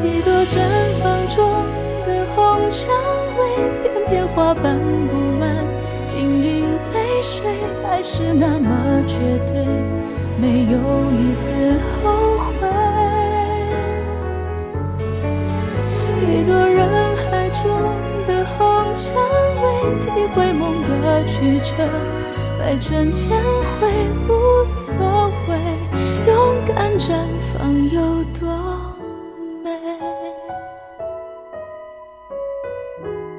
一朵绽放中的红蔷薇，片片花瓣布满晶莹泪水，还是那么绝对，没有一丝后悔。一朵人海中的红蔷薇，体会梦的曲折，百转千回无所谓，勇敢绽放有多